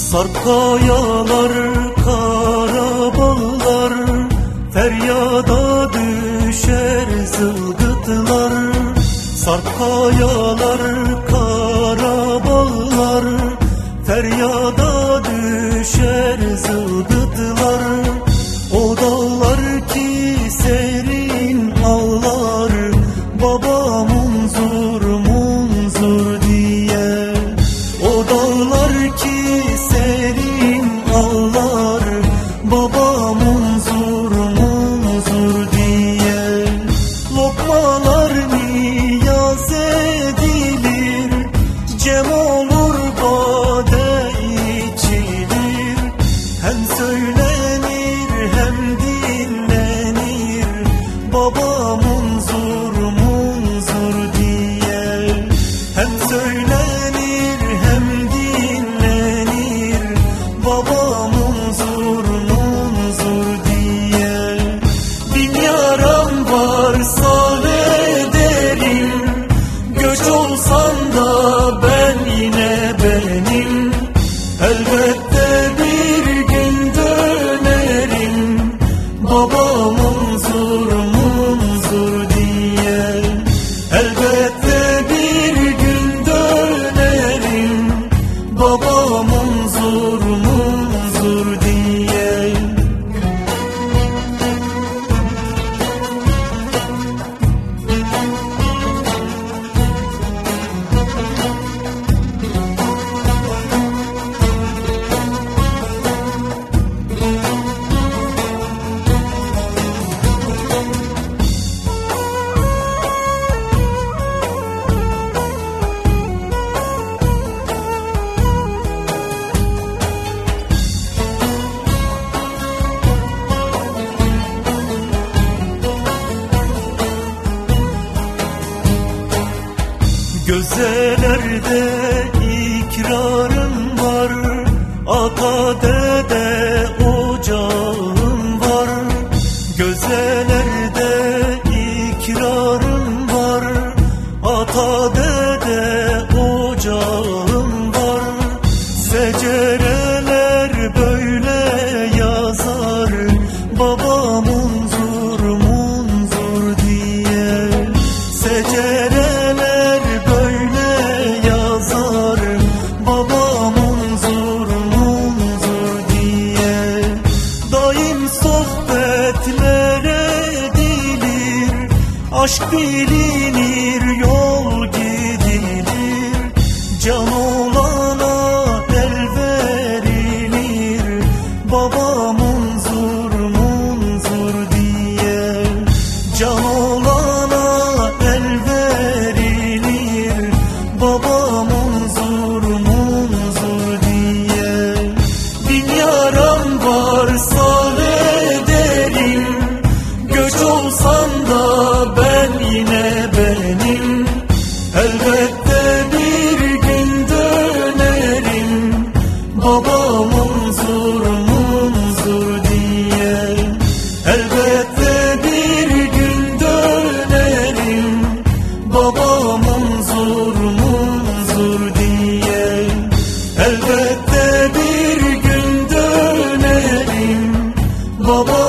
Sarp kayalar, karaballar, feryada düşer zılgıtlar. Sarp kayalar, karaballar, feryada düşer zılgıtlar. O dağlar ki serin ağlar, baba munzur munzur diye. O dağlar ki serin ağlar, baba munzur munzur diye. Lokmalar niyaz edilir, cem olur bade içilir. Hem söylenir hem dinlenir, baba munzur munzur diye. Hem söylenir hem dinlenir, baba munzur munzur diye. Bin yaram varsa ederim, göç olsam da ben yine benim. Elbette bir gün dönerim, baba munzur munzur diye. Elbette bir gün dönerim, baba munzur munzur diye. Gözelerde ikrarım var, ata dede ocağım var. Gözelerde ikrarım var, ata dede ocağım var. Secereler böyle yazar, baba munzur munzur diye. Secereler böyle yazar, baba munzur munzur diye. Daim sohbetler edilir, aşk bilinir, yol gidilir. Can olana el verilir, baba munzur munzur diye. Can olana el verilir, baba munzur munzur diye. Bin yaram varsa ederim, göç olsam da ben yine benim. Elbette bir gün dönerim, baba munzur munzur diye. Elbette bir gün dönerim, baba munzur munzur diye. Elbette bir gün dönerim, baba